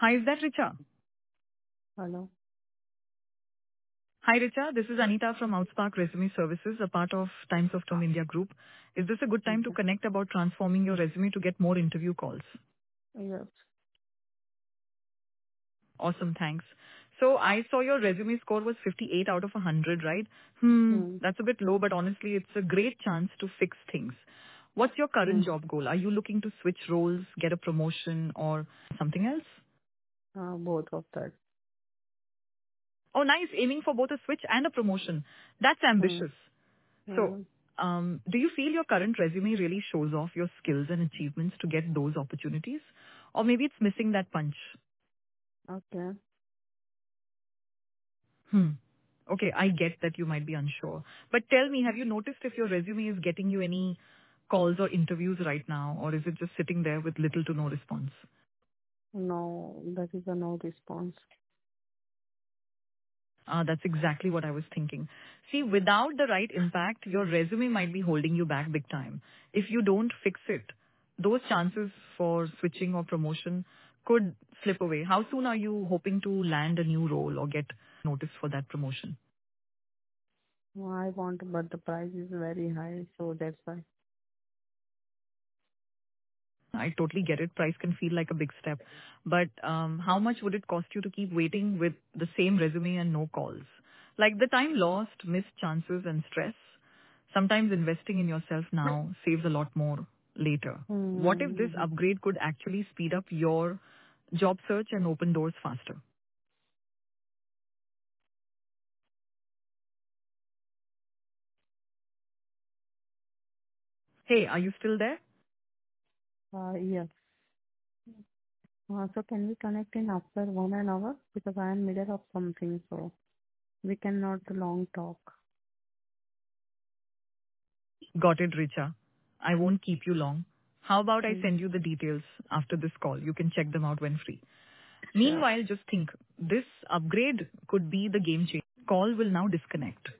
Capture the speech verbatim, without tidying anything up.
Hi, is that Richa? Hello. Hi, Richa. This is Anita from Outspark Resume Services, a part of Times of Tom India Group. Is this a good time to Okay. connect about transforming your resume to get more interview calls? Yes. Awesome, thanks. So I saw your resume score was fifty-eight out of one hundred, right? Hmm, Hmm. that's a bit low, but honestly, it's a great chance to fix things. What's your current Hmm. job goal? Are you looking to switch roles, get a promotion, or something else? Uh, both of that. Oh, nice. Aiming for both a switch and a promotion. That's Hmm. ambitious. So, Hmm. um, do you feel your current resume really shows off your skills and achievements to get those opportunities? Or maybe it's missing that punch? Okay. Hmm. Okay, I get that you might be unsure. But tell me, have you noticed if your resume is getting you any calls or interviews right now, or is it just sitting there with little to no response? No, that is a no response. Ah, that's exactly what I was thinking. See, without the right impact, your resume might be holding you back big time. If you don't fix it, those chances for switching or promotion could slip away. How soon are you hoping to land a new role or get notice for that promotion? I want, but the price is very high, so that's why. I totally get it. Price can feel like a big step. But um, how much would it cost you to keep waiting with the same resume and no calls? Like the time lost, missed chances and stress. Sometimes investing in yourself now saves a lot more later. What if this Hmm. upgrade could actually speed up your job search and open doors faster? Hey, are you still there? Uh, yes. Uh, so can we connect in after one an hour? Because I am middle of something, so we cannot long talk. Got it, Richa. I won't keep you long. How about I Hmm. send you the details after this call? You can check them out when free. Sure. Meanwhile, just think, this upgrade could be the game changer. Call will now disconnect.